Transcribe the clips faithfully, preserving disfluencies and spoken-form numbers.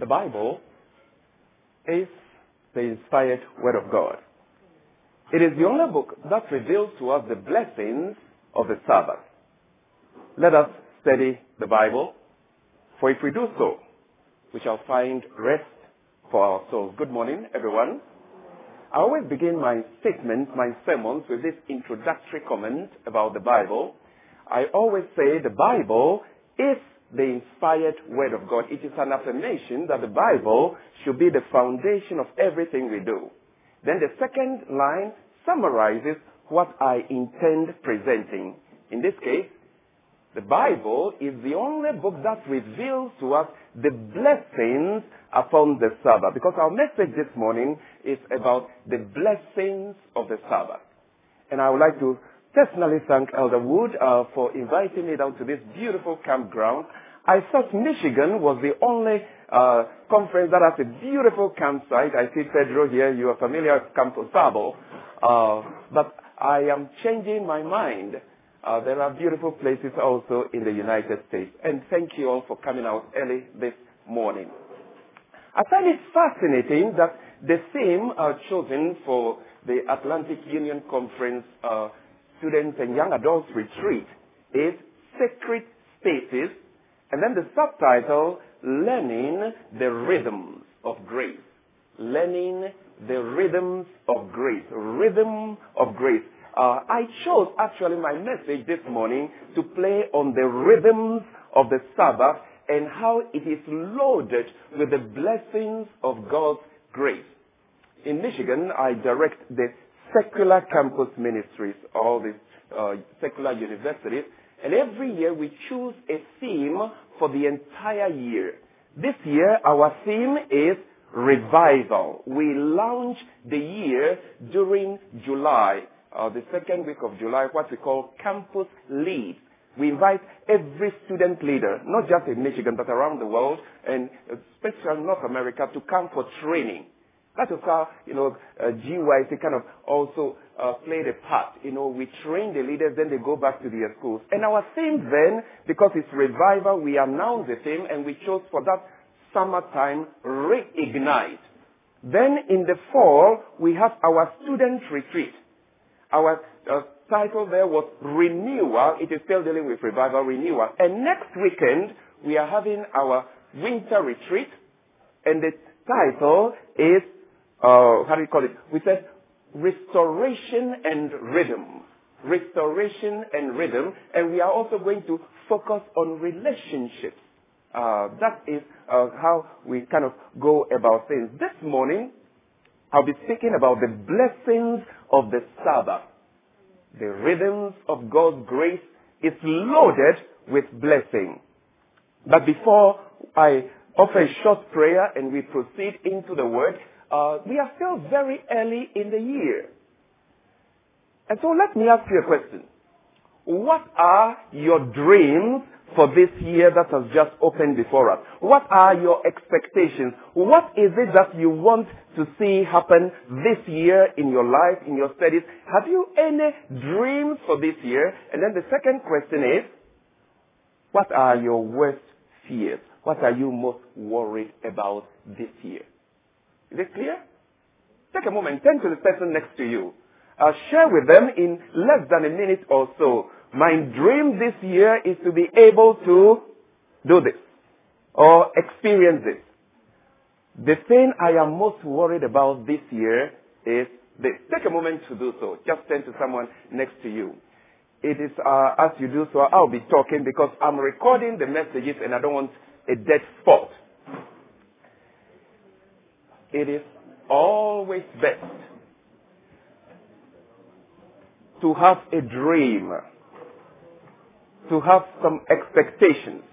The Bible is the inspired Word of God. It is the only book that reveals to us the blessings of the Sabbath. Let us study the Bible, for if we do so, we shall find rest for our souls. Good morning, everyone. I always begin my statements, my sermons, with this introductory comment about the Bible. I always say the Bible is the inspired Word of God. It is an affirmation that the Bible should be the foundation of everything we do. Then the second line summarizes what I intend presenting. In this case, the Bible is the only book that reveals to us the blessings upon the Sabbath. Because our message this morning is about the blessings of the Sabbath. And I would like to personally thank Elder Wood uh, for inviting me down to this beautiful campground. I thought Michigan was the only uh, conference that has a beautiful campsite. I see Pedro here. You are familiar with Campo Sabo. Uh, but I am changing my mind. Uh, there are beautiful places also in the United States. And thank you all for coming out early this morning. I find it fascinating that the theme uh, chosen for the Atlantic Union Conference uh, Students and Young Adults Retreat is Sacred Spaces, and then the subtitle, Learning the Rhythms of Grace. Learning the Rhythms of Grace. Rhythm of Grace. Uh, I chose actually my message this morning to play on the rhythms of the Sabbath and how it is loaded with the blessings of God's grace. In Michigan, I direct the secular campus ministries, all these uh, secular universities, and every year we choose a theme for the entire year. This year, our theme is revival. We launch the year during July, uh, the second week of July, what we call Campus Lead. We invite every student leader, not just in Michigan, but around the world, and especially North America, to come for training. That is how, you know, uh, G Y C kind of also uh, played a part. You know, we train the leaders, then they go back to their schools. And our theme then, because it's revival, we announced the theme, and we chose for that summertime, reignite. Then in the fall, we have our student retreat. Our uh, title there was Renewal. It is still dealing with revival, renewal. And next weekend, we are having our winter retreat, and the title is Uh, how do you call it? We said restoration and rhythm. Restoration and rhythm. And we are also going to focus on relationships. Uh, that is uh, how we kind of go about things. This morning, I'll be speaking about the blessings of the Sabbath. The rhythms of God's grace is loaded with blessing. But before I offer a short prayer and we proceed into the word, Uh, we are still very early in the year. And so let me ask you a question. What are your dreams for this year that has just opened before us? What are your expectations? What is it that you want to see happen this year in your life, in your studies? Have you any dreams for this year? And then the second question is, what are your worst fears? What are you most worried about this year? Is it clear? Take a moment. Turn to the person next to you. Uh, share with them in less than a minute or so. My dream this year is to be able to do this or experience this. The thing I am most worried about this year is this. Take a moment to do so. Just turn to someone next to you. It is uh, as you do so, I'll be talking because I'm recording the messages and I don't want a dead spot. It is always best to have a dream, to have some expectations.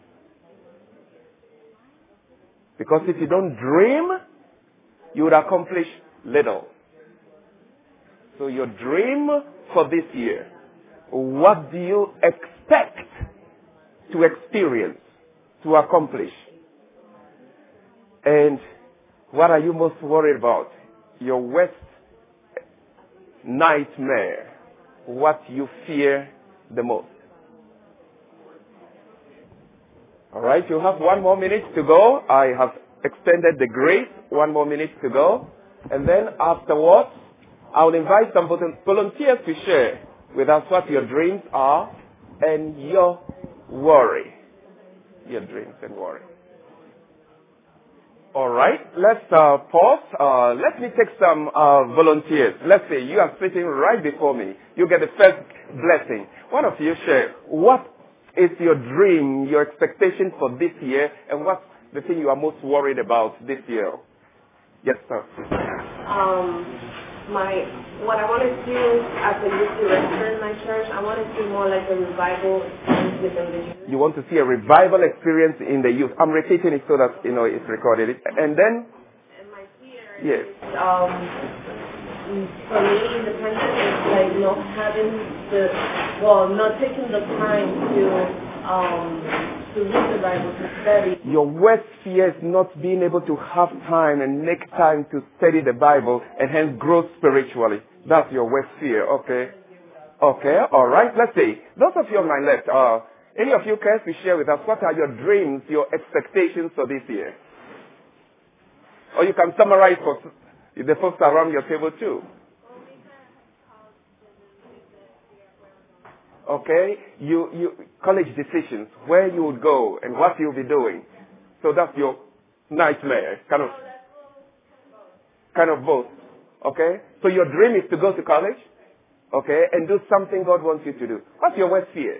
Because if you don't dream, you would accomplish little. So your dream for this year, what do you expect to experience, to accomplish? And what are you most worried about? Your worst nightmare. What you fear the most. All right, you have one more minute to go. I have extended the grace. One more minute to go. And then afterwards, I'll invite some volunteers to share with us what your dreams are and your worry. Your dreams and worry. All right, let's uh, pause. Uh, let me take some uh, volunteers. Let's say you are sitting right before me. You get the first blessing. One of you share what is your dream, your expectation for this year, and what's the thing you are most worried about this year? Yes, sir. Um, my what I want to do as a youth director in my church, I want to see more like a revival experience within the youth. You want to see a revival experience in the youth. I'm repeating it so that you know it's recorded. And then, And my fear yes. is, um, for me, independence is like not having the, well, not taking the time to, um, to read the Bible, to study. Your worst fear is not being able to have time and make time to study the Bible and hence grow spiritually. That's your worst fear, okay? Okay, all right. Let's see. Those of you on my left, uh, any of you care to share with us what are your dreams, your expectations for this year? Or you can summarize for the folks around your table too. Okay, you, you, college decisions, where you would go and what you'll be doing. So that's your nightmare, kind of, kind of both. Okay, so your dream is to go to college, okay, and do something God wants you to do. What's your worst fear?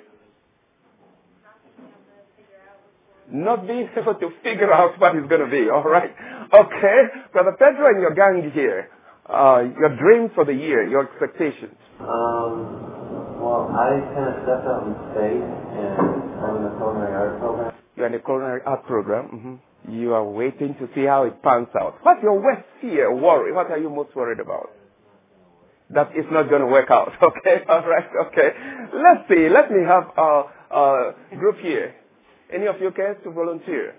Not being able to figure out what it's going to be, all right? Okay, Brother Pedro and your gang here, uh, your dreams for the year, your expectations. Um, well, I kind of stepped out in faith, and I'm in the culinary art program. You're in the culinary art program. Mm-hmm. You are waiting to see how it pans out. What's your worst fear, worry? What are you most worried about? That it's not going to work out, okay? All right, okay. Let's see. Let me have a, a group here. Any of you care to volunteer?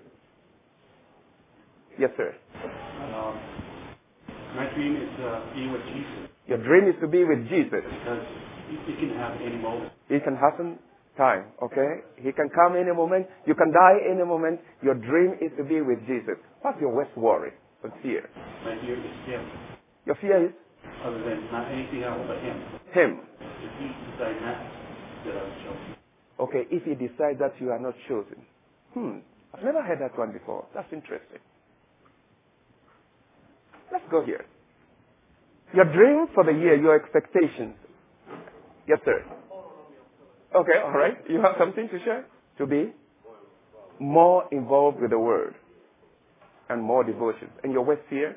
Yes, sir. Um, my dream is to uh, be with Jesus. Your dream is to be with Jesus. Because it can happen any moment. It can happen time, okay? He can come any moment. You can die any moment. Your dream is to be with Jesus. What's your worst worry or fear? My fear is him. Your fear is? Other than not anything else but him. Him. If he decides not that I was chosen. Okay, if he decides that you are not chosen. Hmm, I've never heard that one before. That's interesting. Let's go here. Your dream for the year, your expectations. Yes, sir. Okay, all right. You have something to share? To be more involved with the Word and more devotion. And your worst fear?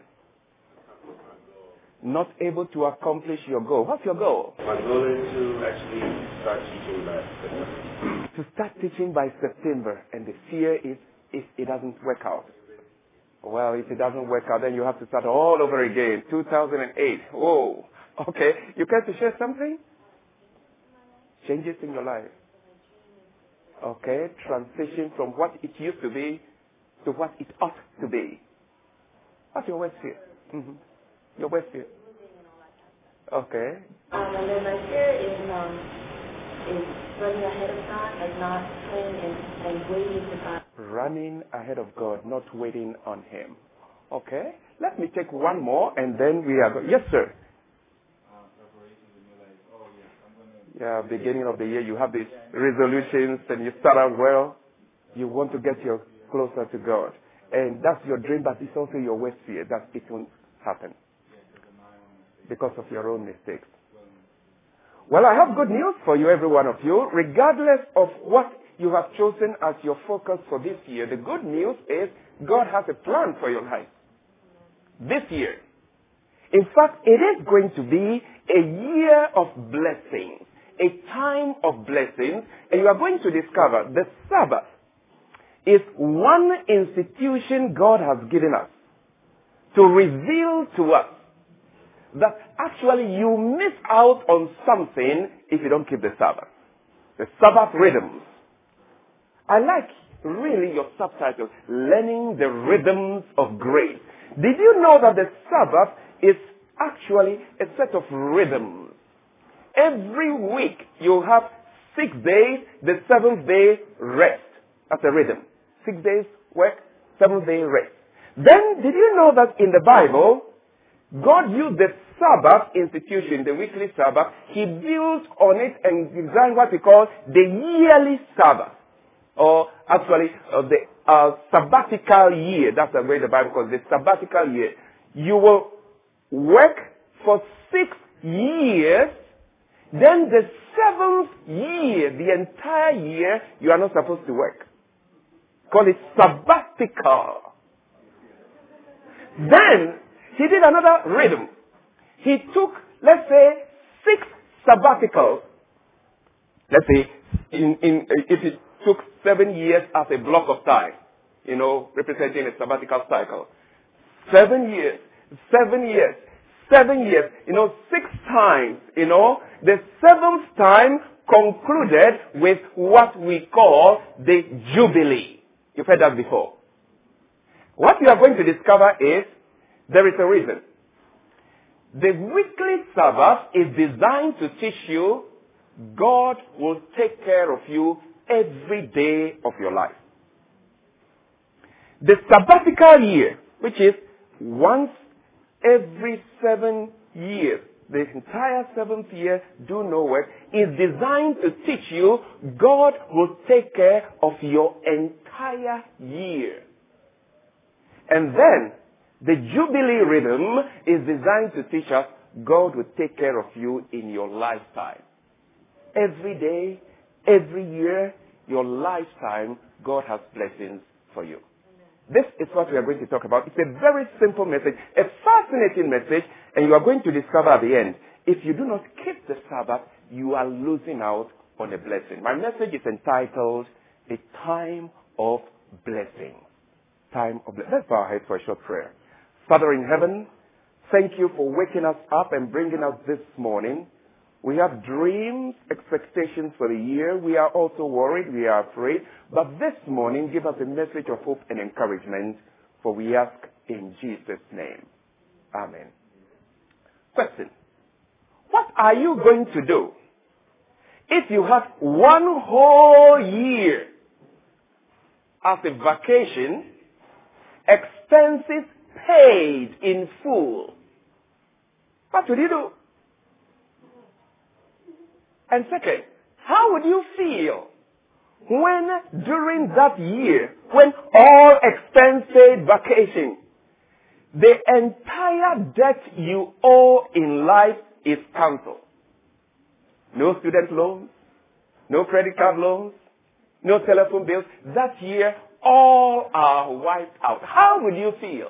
Not able to accomplish your goal. What's your goal? My goal is to actually start teaching by September. To start teaching by September. And the fear is if it doesn't work out. Well, if it doesn't work out, then you have to start all over again. two thousand eight. Whoa. Okay. You care to share something? Changes in your life. Okay. Transition from what it used to be to what it ought to be. What's your worst fear? Mm-hmm. Your worst fear? Okay. Um, and then my fear is, um, is running ahead of God, like not praying and, and waiting for God. Running ahead of God, not waiting on Him. Okay. Let me take one more and then we are going. Yes, sir. Yeah, beginning of the year, you have these resolutions and you start out well. You want to get you closer to God. And that's your dream, but it's also your worst fear that it won't happen because of your own mistakes. Well, I have good news for you, every one of you. Regardless of what you have chosen as your focus for this year, the good news is God has a plan for your life this year. In fact, it is going to be a year of blessings, a time of blessings, and you are going to discover the Sabbath is one institution God has given us to reveal to us that actually you miss out on something if you don't keep the Sabbath. The Sabbath rhythms. I like really your subtitle, Learning the Rhythms of Grace. Did you know that the Sabbath is actually a set of rhythms? Every week you have six days, the seventh day rest. That's a rhythm. Six days work, seventh day rest. Then, did you know that in the Bible, God used the Sabbath institution, the weekly Sabbath, He built on it and designed what we call the yearly Sabbath. Or actually, uh, the uh, sabbatical year. That's the way the Bible calls it, the sabbatical year. You will work for six years, then the seventh year, the entire year, you are not supposed to work. Call it sabbatical. Then, He did another rhythm. He took, let's say, six sabbaticals. Let's say, in, in, if it took seven years as a block of time, you know, representing a sabbatical cycle. Seven years, seven years, seven years, you know, six times, you know. The seventh time concluded with what we call the Jubilee. You've heard that before. What you are going to discover is there is a reason. The weekly Sabbath is designed to teach you God will take care of you every day of your life. The sabbatical year, which is once every seven years, the entire seventh year, do no work, is designed to teach you God will take care of your entire year. And then, the Jubilee rhythm is designed to teach us God will take care of you in your lifetime. Every day, every year, your lifetime, God has blessings for you. This is what we are going to talk about. It's a very simple message, a fascinating message, and you are going to discover at the end, if you do not keep the Sabbath, you are losing out on a blessing. My message is entitled, The Time of Blessing. Time of blessing. Let's bow our heads for a short prayer. Father in heaven, thank you for waking us up and bringing us this morning. We have dreams, expectations for the year. We are also worried. We are afraid. But this morning, give us a message of hope and encouragement, for we ask in Jesus' name. Amen. Question. What are you going to do if you have one whole year as a vacation, expenses paid in full? What would you do? And second, how would you feel when during that year, when all expense paid vacation, the entire debt you owe in life is cancelled? No student loans, no credit card loans, no telephone bills. That year, all are wiped out. How would you feel?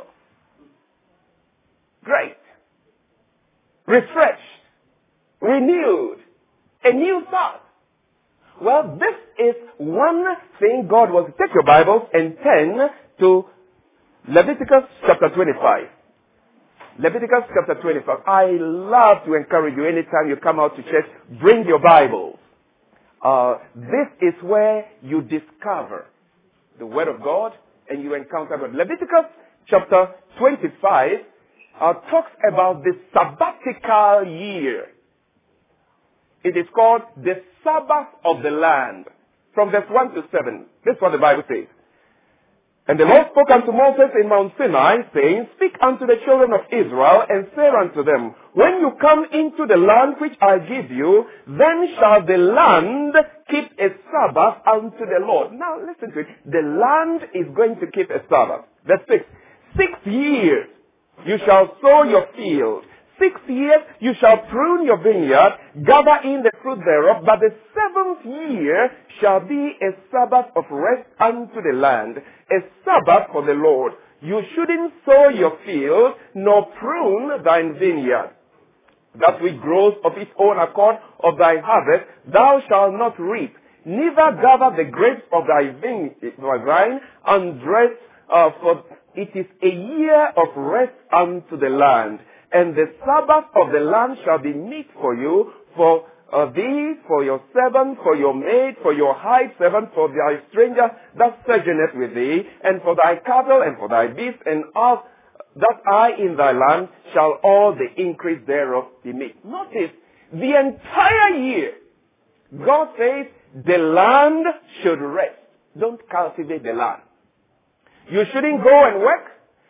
Great. Refreshed. Renewed. A new thought. Well, this is one thing God wants. Take your Bibles and turn to Leviticus chapter twenty-five. Leviticus chapter twenty-five. I love to encourage you anytime you come out to church, bring your Bibles. Uh, this is where you discover the Word of God and you encounter God. Leviticus chapter twenty-five uh, talks about the sabbatical year. It is called the Sabbath of the land. From verse one to seven. This is what the Bible says. And the Lord spoke unto Moses in Mount Sinai, saying, Speak unto the children of Israel, and say unto them, When you come into the land which I give you, then shall the land keep a Sabbath unto the Lord. Now listen to it. The land is going to keep a Sabbath. Verse six. Six years you shall sow your field. Six years you shall prune your vineyard, gather in the fruit thereof, but the seventh year shall be a Sabbath of rest unto the land, a Sabbath for the Lord. You shouldn't sow your field, nor prune thine vineyard. That which grows of its own accord of thy harvest, thou shalt not reap, neither gather the grapes of thy vine, and dress, uh, for it is a year of rest unto the land. And the Sabbath of the land shall be meat for you, for uh, thee, for your servant, for your maid, for your hired servant, for thy stranger that sojourneth with thee, and for thy cattle, and for thy beasts, and all that are in thy land, shall all the increase thereof be meat. Notice, the entire year, God says, the land should rest. Don't cultivate the land. You shouldn't go and work.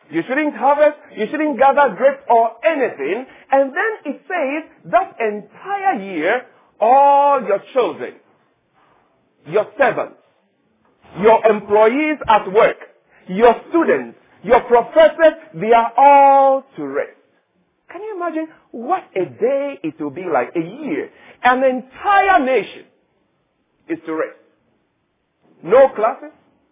You shouldn't harvest. You shouldn't gather grapes or anything. And then it says that entire year, all your children, your servants, your employees at work, your students, your professors, they are all to rest. Can you imagine what a day it will be like? A year. An entire nation is to rest. No classes.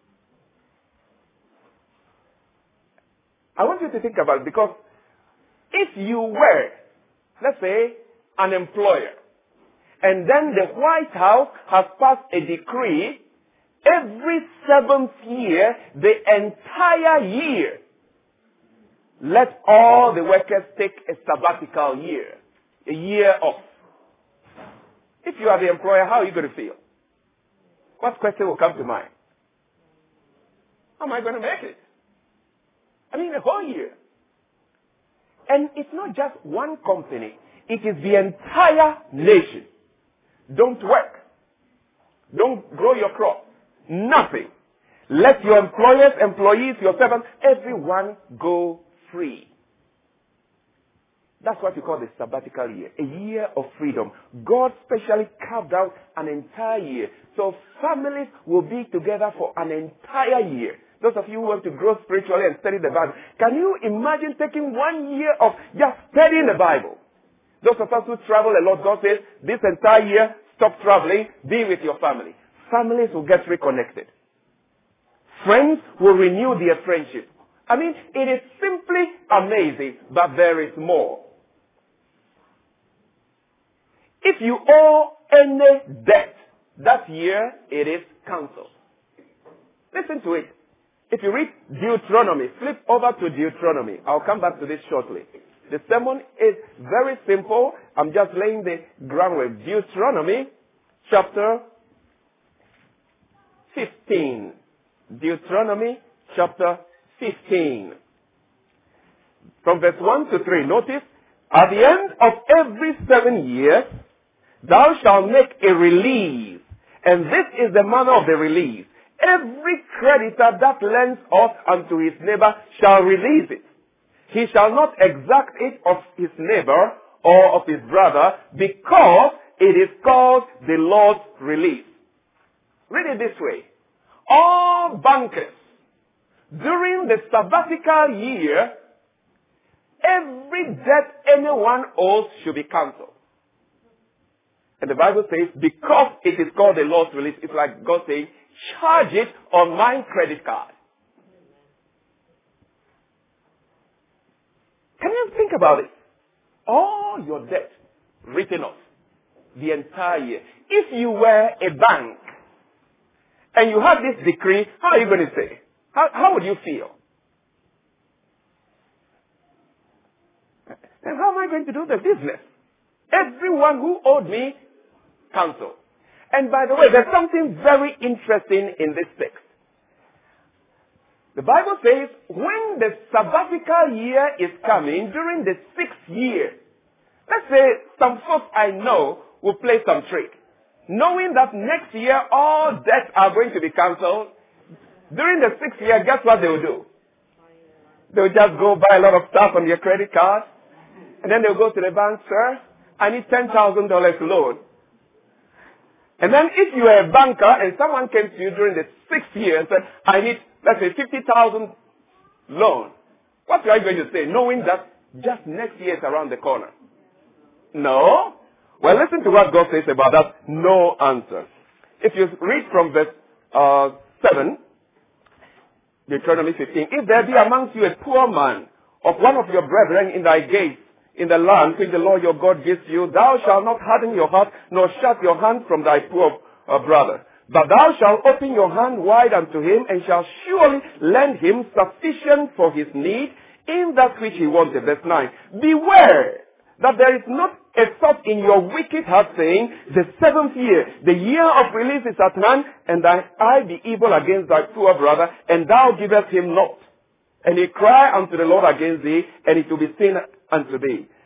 I want you to think about it, because if you were, let's say, an employer, and then the White House has passed a decree, every seventh year, the entire year, let all the workers take a sabbatical year, a year off. If you are the employer, how are you going to feel? What question will come to mind? How am I going to make it? I mean, the whole year. And it's not just one company. It is the entire nation. Don't work. Don't grow your crop. Nothing. Let your employers, employees, your servants, everyone go free. That's what you call the sabbatical year. A year of freedom. God specially carved out an entire year. So families will be together for an entire year. Those of you who want to grow spiritually and study the Bible, can you imagine taking one year of just studying the Bible? Those of us who travel a lot, God says, this entire year, stop traveling, be with your family. Families will get reconnected. Friends will renew their friendship. I mean, it is simply amazing, but there is more. If you owe any debt, that year it is cancelled. Listen to it. If you read Deuteronomy, flip over to Deuteronomy. I'll come back to this shortly. The sermon is very simple. I'm just laying the groundwork. Deuteronomy chapter fifteen. Deuteronomy chapter fifteen. From verse one to three. Notice, at the end of every seven years, thou shalt make a release. And this is the manner of the release. Every creditor that lends aught unto his neighbor shall release it. He shall not exact it of his neighbor or of his brother, because it is called the Lord's release. Read it this way. All bankers, during the sabbatical year, every debt anyone owes should be cancelled. And the Bible says, because it is called the Lord's release, it's like God saying, charge it on my credit card. Can you think about it? All your debt written off the entire year. If you were a bank and you had this decree, how are you going to say? How, how would you feel? And how am I going to do the business? Everyone who owed me, cancel. And by the way, there's something very interesting in this text. The Bible says, when the sabbatical year is coming, during the sixth year, let's say some folks I know will play some trick. Knowing that next year all debts are going to be cancelled, during the sixth year, guess what they will do? They will just go buy a lot of stuff on their credit card, and then they'll go to the bank, sir, I need ten thousand dollars loan. And then if you are a banker and someone came to you during the sixth year and said, I need, let's say, fifty thousand dollars loan, what are you going to say, knowing that just next year is around the corner? No. Well, listen to what God says about that no answer. If you read from verse uh, seven, Deuteronomy fifteen, if there be amongst you a poor man of one of your brethren in thy gates, in the land which the Lord your God gives you, thou shalt not harden your heart, nor shut your hand from thy poor uh, brother. But thou shalt open your hand wide unto him, and shalt surely lend him sufficient for his need in that which he wanted. Verse nine. Beware that there is not a thought in your wicked heart, saying, the seventh year, the year of release is at hand, and thy eye be evil against thy poor brother, and thou givest him not. And he cry unto the Lord against thee, and it will be seen unto thee.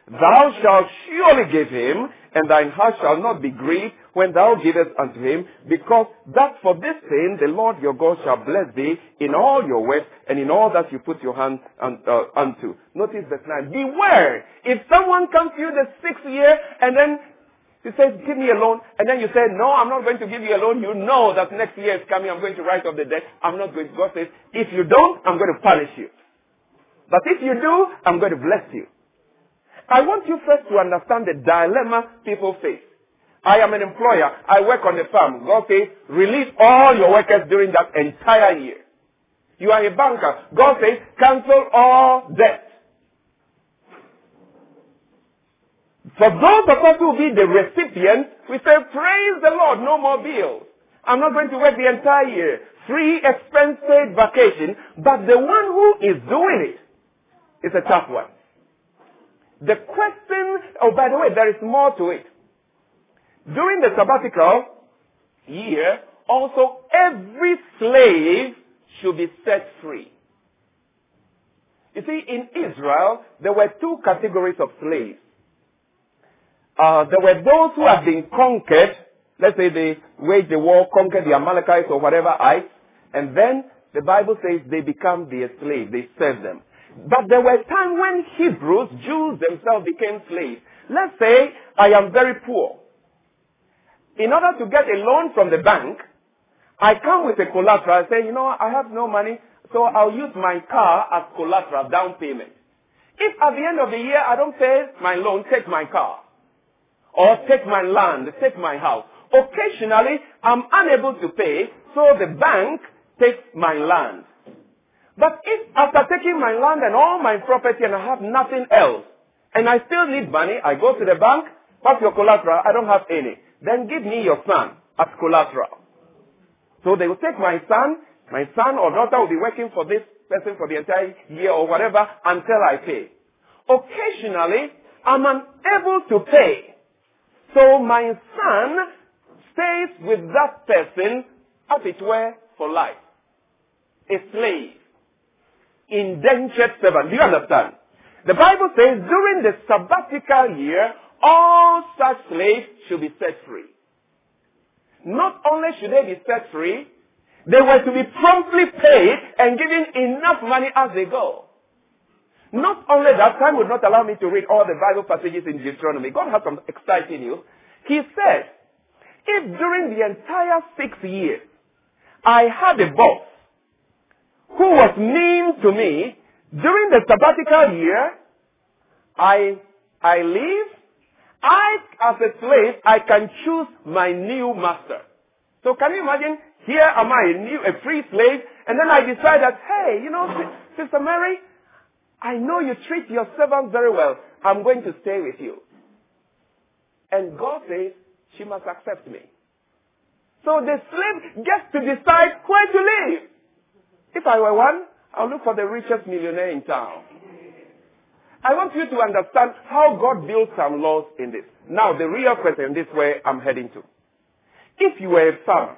Thou shalt surely give him, and thine heart shall not be grieved when thou givest unto him, because that for this thing the Lord your God shall bless thee in all your works and in all that you put your hand un, uh, unto. Notice verse nine. Beware, if someone comes to you the sixth year and then he says, give me a loan, and then you say, no, I'm not going to give you a loan. You know that next year is coming. I'm going to write off the debt. I'm not going to. God says, if you don't, I'm going to punish you. But if you do, I'm going to bless you. I want you first to understand the dilemma people face. I am an employer. I work on the farm. God says, release all your workers during that entire year. You are a banker. God says, cancel all debt. For those of us who will be the recipients, we say, praise the Lord, no more bills. I'm not going to work the entire year. Free, expense-paid vacation. But the one who is doing it is a tough one. The question, oh, by the way, there is more to it. During the sabbatical year, also every slave should be set free. You see, in Israel, there were two categories of slaves. Uh, there were those who had been conquered. Let's say they waged the war, conquered the Amalekites or whatever ites, and then the Bible says they become their slaves. They serve them. But there were times when Hebrews, Jews themselves became slaves. Let's say I am very poor. In order to get a loan from the bank, I come with a collateral. I say, you know, I have no money, so I'll use my car as collateral, down payment. If at the end of the year I don't pay my loan, take my car. Or take my land, take my house. Occasionally, I'm unable to pay, so the bank takes my land. But if after taking my land and all my property and I have nothing else, and I still need money, I go to the bank, what's your collateral? I don't have any. Then give me your son as collateral. So they will take my son, my son or daughter will be working for this person for the entire year or whatever until I pay. Occasionally, I'm unable to pay. So my son stays with that person, as it were, for life. A slave. Indentured servant. Do you understand? The Bible says during the sabbatical year, all such slaves should be set free. Not only should they be set free, they were to be promptly paid and given enough money as they go. Not only that, time would not allow me to read all the Bible passages in Deuteronomy. God has some exciting news. He said, if during the entire six years I had a boss who was mean to me, during the sabbatical year, I, I leave, I, as a slave, I can choose my new master. So can you imagine, here am I, a, new, a free slave, and then I decide that, hey, you know, Sister Mary, I know you treat your servant very well. I'm going to stay with you. And God says, she must accept me. So the slave gets to decide where to live. If I were one, I'll look for the richest millionaire in town. I want you to understand how God built some laws in this. Now, the real question, this way I'm heading to. If you were a farmer,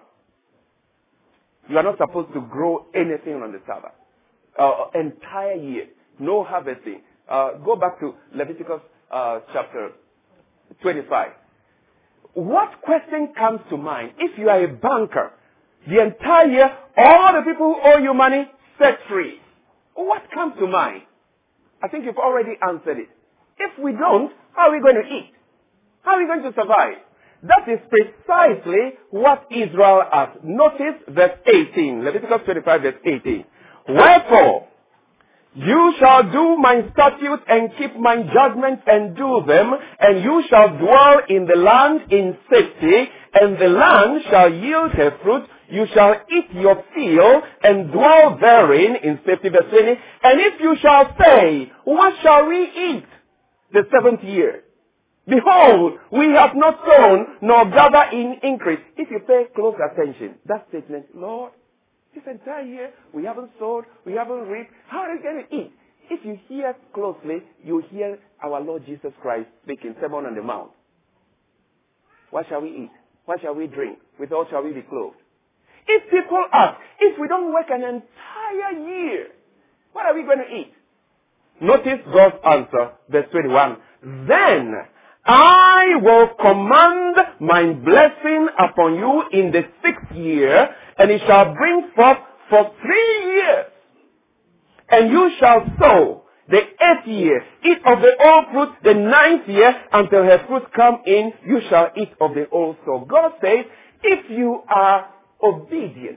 you are not supposed to grow anything on the Sabbath. Uh, entire year. No harvesting. Uh, go back to Leviticus uh, chapter twenty-five. What question comes to mind? If you are a banker, the entire year, all the people who owe you money, set free. What comes to mind? I think you've already answered it. If we don't, how are we going to eat? How are we going to survive? That is precisely what Israel has. Notice verse eighteen. Leviticus twenty-five verse eighteen. Wherefore, you shall do my statutes and keep my judgments and do them, and you shall dwell in the land in safety, and the land shall yield her fruit. You shall eat your fill and dwell therein in safety. Verse twenty. And if you shall say, what shall we eat? The seventh year. Behold, we have not sown nor gather in increase. If you pay close attention, that statement, Lord, this entire year, we haven't sowed, we haven't reaped. How are we going to eat? If you hear closely, you hear our Lord Jesus Christ speaking, Sermon on the Mount. What shall we eat? What shall we drink? With all shall we be clothed? If people ask, if we don't work an entire year, what are we going to eat? Notice God's answer, verse twenty-one. Then I will command my blessing upon you in the sixth year, and it shall bring forth for three years. And you shall sow the eighth year, eat of the old fruit, the ninth year, until her fruit come in, you shall eat of the old sow. God says, if you are obedient,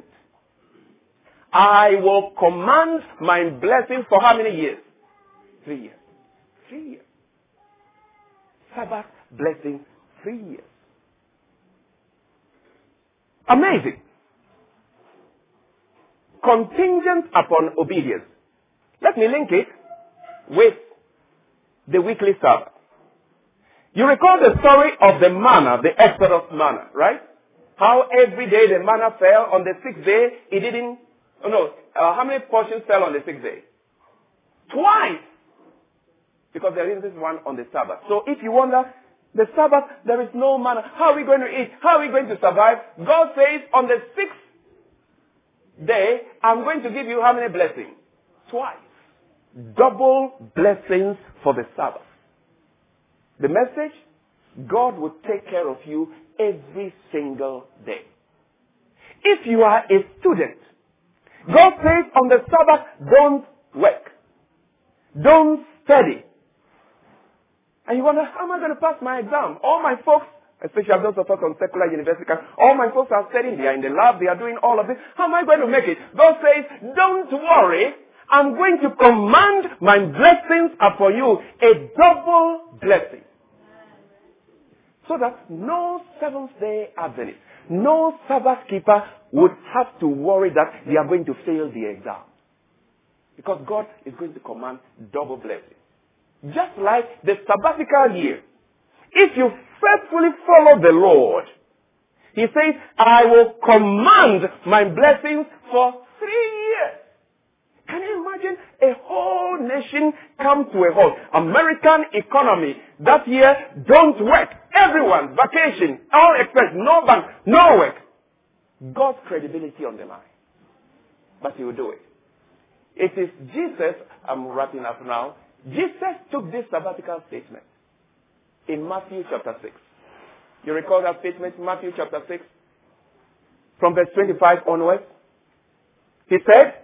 I will command my blessing for how many years? Three years. Three years. Sabbath blessing, three years. Amazing. Contingent upon obedience. Let me link it with the weekly Sabbath. You recall the story of the manna, the Exodus manna, right? How every day the manna fell. On the sixth day, it didn't, oh no, uh, how many portions fell on the sixth day? Twice. Because there isn't one on the Sabbath. So if you wonder, the Sabbath, there is no manna. How are we going to eat? How are we going to survive? God says, on the sixth day, I'm going to give you how many blessings? Twice. Double blessings for the Sabbath. The message, God will take care of you every single day. If you are a student, God says on the Sabbath, don't work. Don't study. And you wonder, how am I going to pass my exam? All my folks, especially those of us on secular university, all my folks are studying, they are in the lab, they are doing all of this. How am I going to make it? God says, don't worry. I'm going to command my blessings upon you, a double blessing. So that no seventh day Adventist, no Sabbath keeper would have to worry that they are going to fail the exam. Because God is going to command double blessing. Just like the sabbatical year. If you faithfully follow the Lord, He says, I will command my blessings for three years. Can you imagine a whole nation come to a halt? American economy that year, don't work. Everyone, vacation, all expense, no bank, no work. God's credibility on the line. But He will do it. It is Jesus, I'm wrapping up now, Jesus took this sabbatical statement in Matthew chapter six. You recall that statement, Matthew chapter six? From verse twenty-five onwards. He said,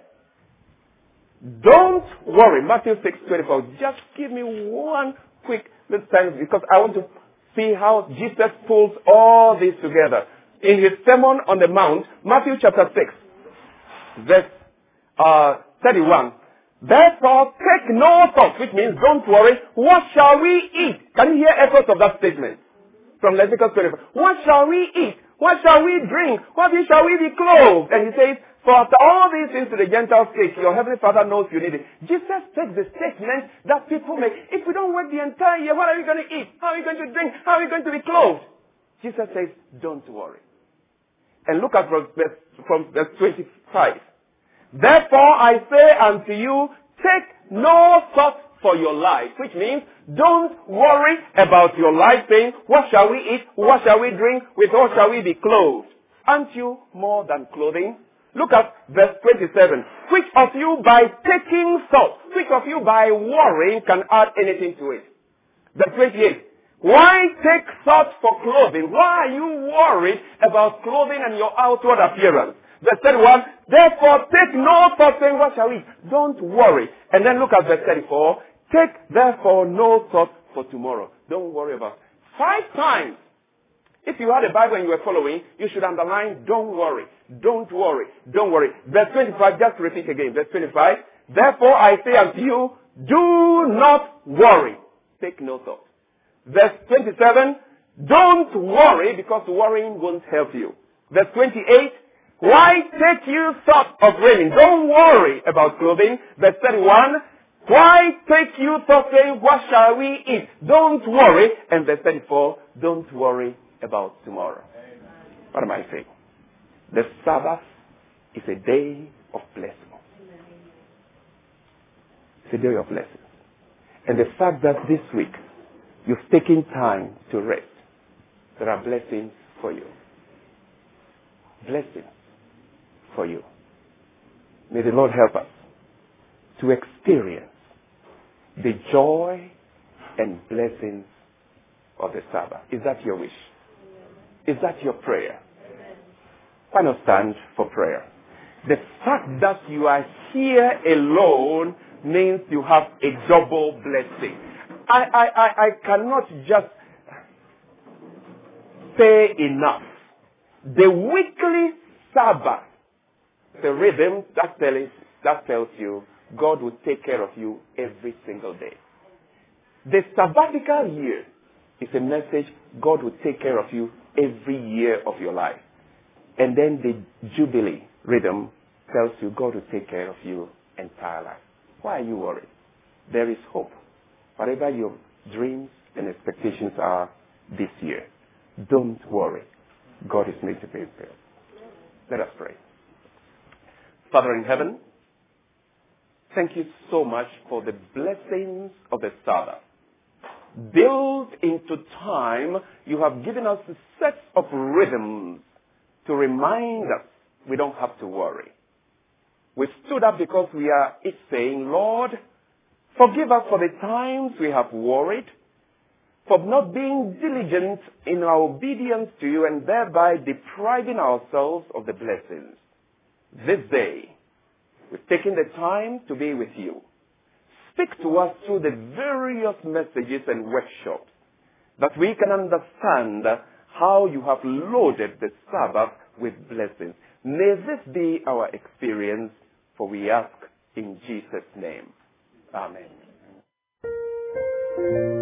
don't worry. Matthew six twenty-four. Just give me one quick little time because I want to see how Jesus pulls all this together. In his Sermon on the Mount, Matthew chapter six, verse uh, thirty-one. Therefore, take no thought, which means don't worry. What shall we eat? Can you hear echoes of that statement? From Leviticus twenty-four. What shall we eat? What shall we drink? What shall we be clothed? And he says, for after all these things to the Gentiles take, your heavenly Father knows you need it. Jesus takes the statement that people make. If we don't work the entire year, what are we going to eat? How are we going to drink? How are we going to be clothed? Jesus says, don't worry. And look at verse, from verse twenty-five. Therefore I say unto you, take no thought for your life. Which means, don't worry about your life saying, what shall we eat? What shall we drink? With what shall we be clothed? Aren't you more than clothing? Look at verse twenty-seven. Which of you by taking thought, which of you by worrying can add anything to it? Verse twenty-eight. Why take thought for clothing? Why are you worried about clothing and your outward appearance? Verse thirty-one. Therefore take no thought saying, what shall we eat? Don't worry. And then look at verse thirty-four. Take therefore no thought for tomorrow. Don't worry about it. Five times. If you had a Bible and you were following, you should underline, don't worry, don't worry, don't worry. Verse twenty-five, just repeat again. Verse twenty-five, therefore I say unto you, do not worry. Take no thought. Verse twenty-seven, don't worry because worrying won't help you. Verse twenty-eight, why take you thought of raiment? Don't worry about clothing. Verse thirty-one, why take you thought saying, what shall we eat? Don't worry. And verse thirty-four, don't worry about tomorrow. Amen. What am I saying? The Sabbath is a day of blessing. It's a day of blessing. And the fact that this week you've taken time to rest, there are blessings for you. Blessings for you. May the Lord help us to experience the joy and blessings of the Sabbath. Is that your wish? Is that your prayer? Why not stand for prayer? The fact that you are here alone means you have a double blessing. I, I, I, I cannot just say enough. The weekly Sabbath, the rhythm that tells, that tells you God will take care of you every single day. The sabbatical year is a message God will take care of you every year of your life. And then the Jubilee rhythm tells you God will take care of you entire life. Why are you worried? There is hope. Whatever your dreams and expectations are this year, don't worry. God is made to pay for it. Let us pray. Father in heaven, thank you so much for the blessings of the Sabbath. Built into time, you have given us sets of rhythms to remind us we don't have to worry. We stood up because we are each saying, Lord, forgive us for the times we have worried, for not being diligent in our obedience to you and thereby depriving ourselves of the blessings. This day, we've taken the time to be with you. Speak to us through the various messages and workshops that we can understand how you have loaded the Sabbath with blessings. May this be our experience, for we ask in Jesus' name. Amen.